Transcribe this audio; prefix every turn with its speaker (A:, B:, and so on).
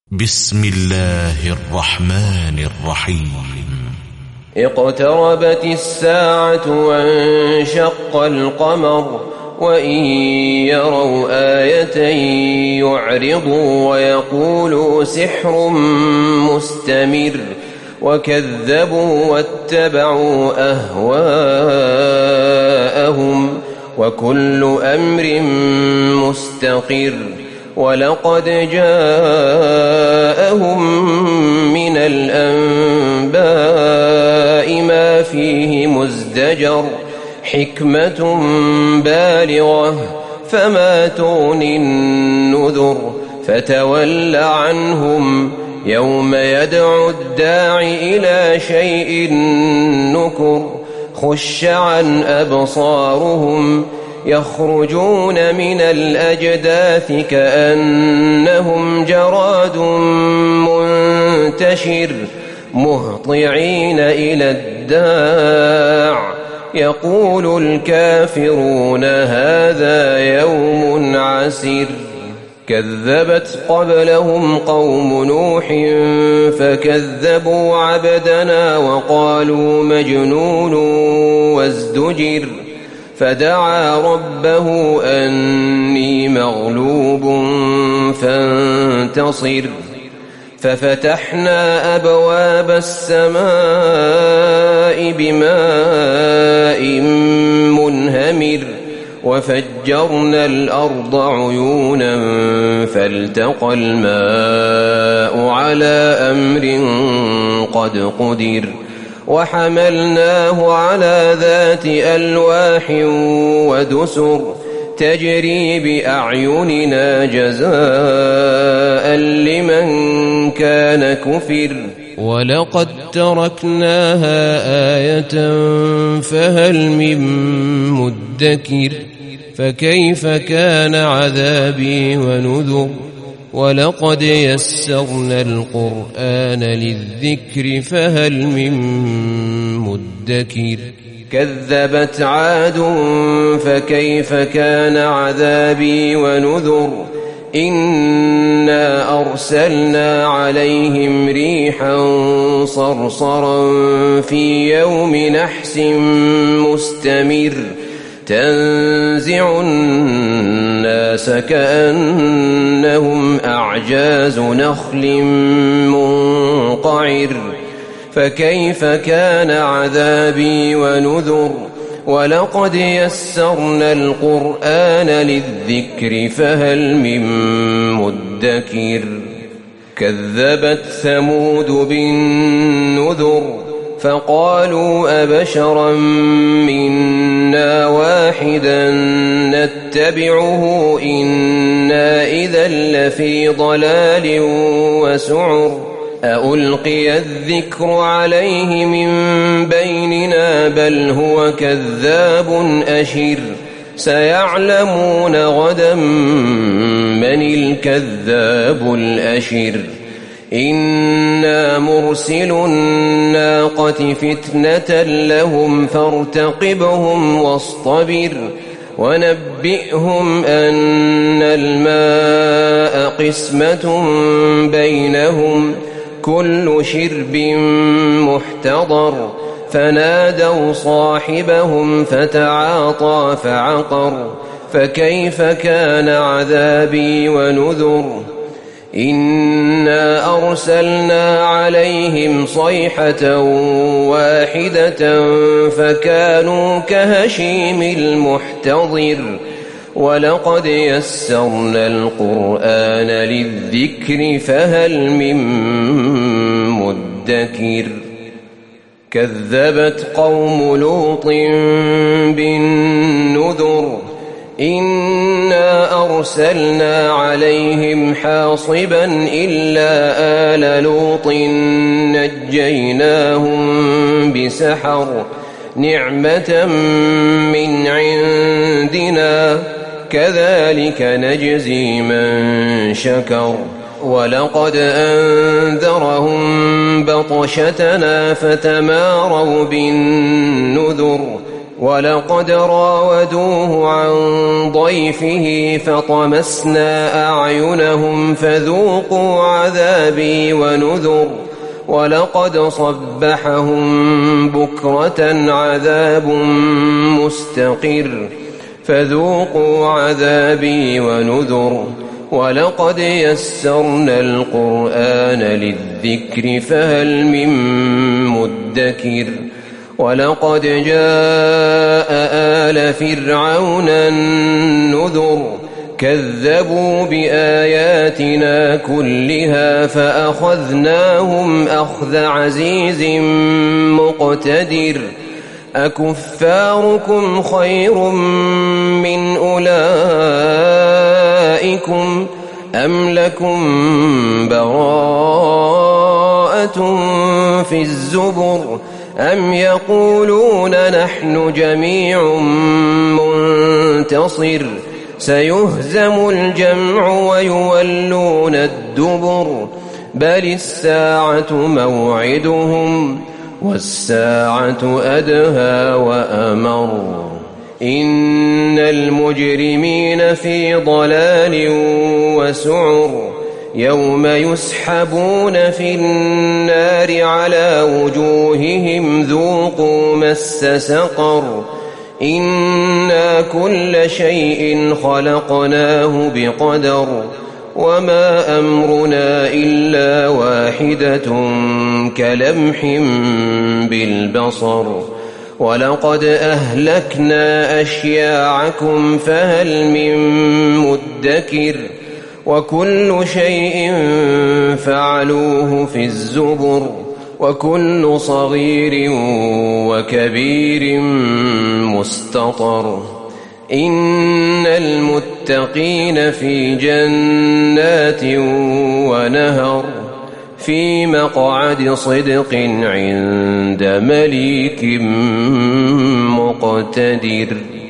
A: بسم الله الرحمن الرحيم.
B: اقتربت الساعة وانشق القمر وإن يروا آية يعرضوا ويقولوا سحر مستمر وكذبوا واتبعوا أهواءهم وكل أمر مستقر ولقد جاءهم من الأنباء ما فيه مزدجر حكمة بالغة فما تغني النذر فتول عنهم يوم يدعو الداع إلى شيء نكر خش عن أبصارهم يخرجون من الأجداث كأنهم جراد منتشر مهطعين إلى الداع يقول الكافرون هذا يوم عسر كذبت قبلهم قوم نوح فكذبوا عبدنا وقالوا مجنون وازدجر فدعا ربه أني مغلوب فانتصر ففتحنا أبواب السماء بماء منهمر وفجرنا الأرض عيونا فالتقى الماء على أمر قد قدر وحملناه على ذات ألواح ودسر تجري بأعيننا جزاء لمن كان كفر ولقد تركناها آية فهل من مدكر فكيف كان عذابي ونذر ولقد يسرنا القرآن للذكر فهل من مدكر كذبت عاد فكيف كان عذابي ونذر إنا أرسلنا عليهم ريحا صرصرا في يوم نحس مستمر تنزع الناس كأنهم أعجاز نخل منقعر فكيف كان عذابي ونذر ولقد يسرنا القرآن للذكر فهل من مدكر كذبت ثمود بالنذر فقالوا أبشرا منا واحدا نتبعه إنا إذا لفي ضلال وسعر ألقي الذكر عليه من بيننا بل هو كذاب أشر سيعلمون غدا من الكذاب الأشر إنا مرسل الناقة فتنة لهم فارتقبهم واصطبر ونبئهم أن الماء قسمة بينهم كل شرب محتضر فنادوا صاحبهم فتعاطى فعقر فكيف كان عذابي ونذر إنا أرسلنا عليهم صيحة واحدة فكانوا كهشيم المحتضر ولقد يسرنا القرآن للذكر فهل من مدكر كذبت قوم لوط بالنذر إنا أرسلنا عليهم حاصبا إلا آل لوط نجيناهم بسحر نعمة من عندنا كذلك نجزي من شكر ولقد أنذرهم بطشتنا فتماروا بالنذر ولقد راودوه عن ضيفه فطمسنا أعينهم فذوقوا عذابي ونذر ولقد صبحهم بكرة عذاب مستقر فذوقوا عذابي ونذر ولقد يسرنا القرآن للذكر فهل من مدكر ولقد جاء آل فرعون النذر كذبوا بآياتنا كلها فأخذناهم أخذ عزيز مقتدر أكفاركم خير من أولئكم أم لكم براءة في الزبر أم يقولون نحن جميع منتصر سيهزم الجمع ويولون الدبر بل الساعة موعدهم والساعة أدهى وأمر إن المجرمين في ضلال وسعر يوم يسحبون في النار على وجوههم ذوقوا مس سقر إنا كل شيء خلقناه بقدر وما أمرنا إلا واحدة كلمح بالبصر ولقد أهلكنا أشياعكم فهل من مدكر وكل شيء فعلوه في الزبر وكل صغير وكبير مستطر إن المتقين في جنات ونهر في مقعد صدق عند مليك مقتدر.